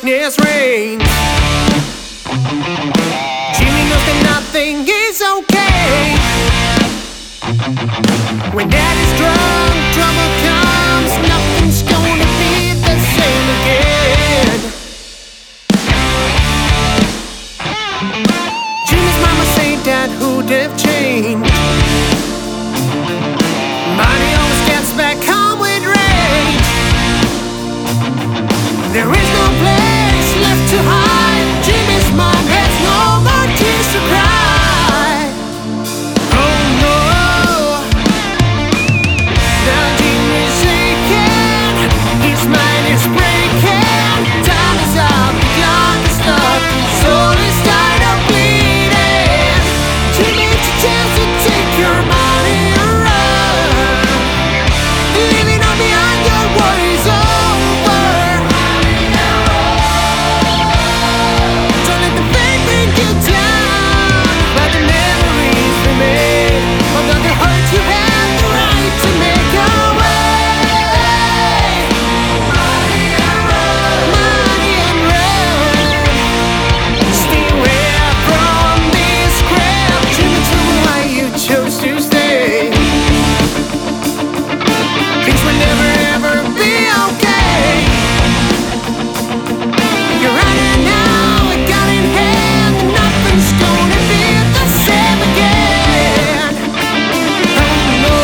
darkness reigns. Jimmy knows that nothing is okay. When dad is drunk, trouble comes, nothing's gonna be the same again. Jimmy's mama said that who'd have changed. Money always gets back home with rage. There is no place left to hide. Jimmy's mom has no more tears to cry. Oh no. Now Jimmy's shaking, his mind is breaking. Time is up, the clock is stuck, soul is tired of bleeding. Jimmy, it's a chance to take your money and run. Leaving on behind your worries over. Don't let the pain bring you down. Let the memories remain. Although the hurt, you have the right to make a way. Money and run. Stay away from this crap. Jimmy, tell me why you chose to stay. Things will never ever be okay. You're right here now, we got in hand. Nothing's gonna be the same again. Oh no.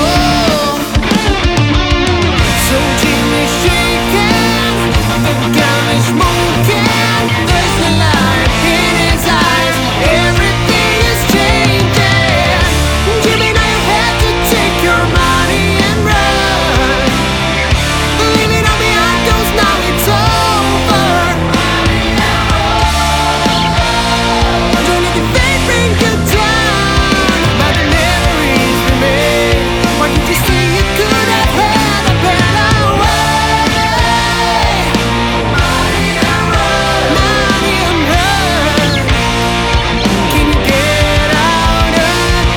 So Jimmy's shaking, the gun is smoking. There's no light in his eyes, everything is changing. Jimmy, now you have to take your money and run. Leaving all behind goes, now it's over. Don't let the fate bring you down, but the memories remain. Why did you say you could have had a better way? Money and run. Can you get out of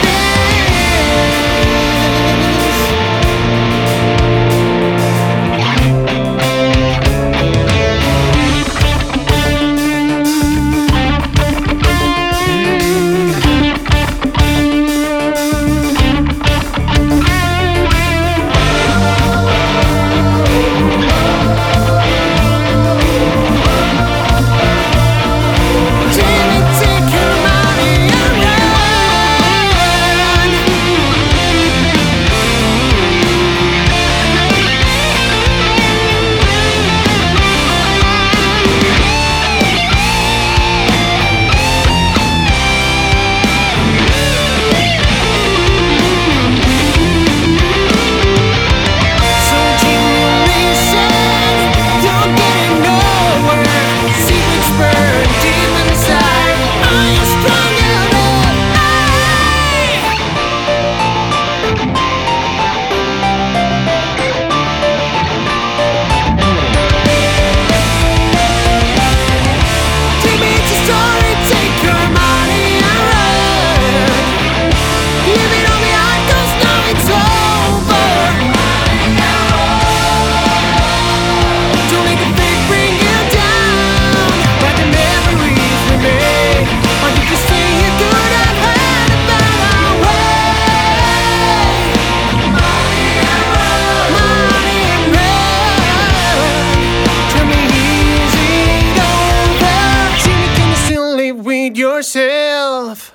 Jimmy, take your money and run. So Jimmy, listen, you're getting nowhere. Secrets burn deep inside. Are you strong enough? Jimmy, it's a story. Take your money and run. Leave it all behind, 'cause now it's over. Don't let the fate bring you down, but the memories remain. Or you could say you could have had a better way. Money and run. Tell me, is it over? Jimmy, can you still live with yourself?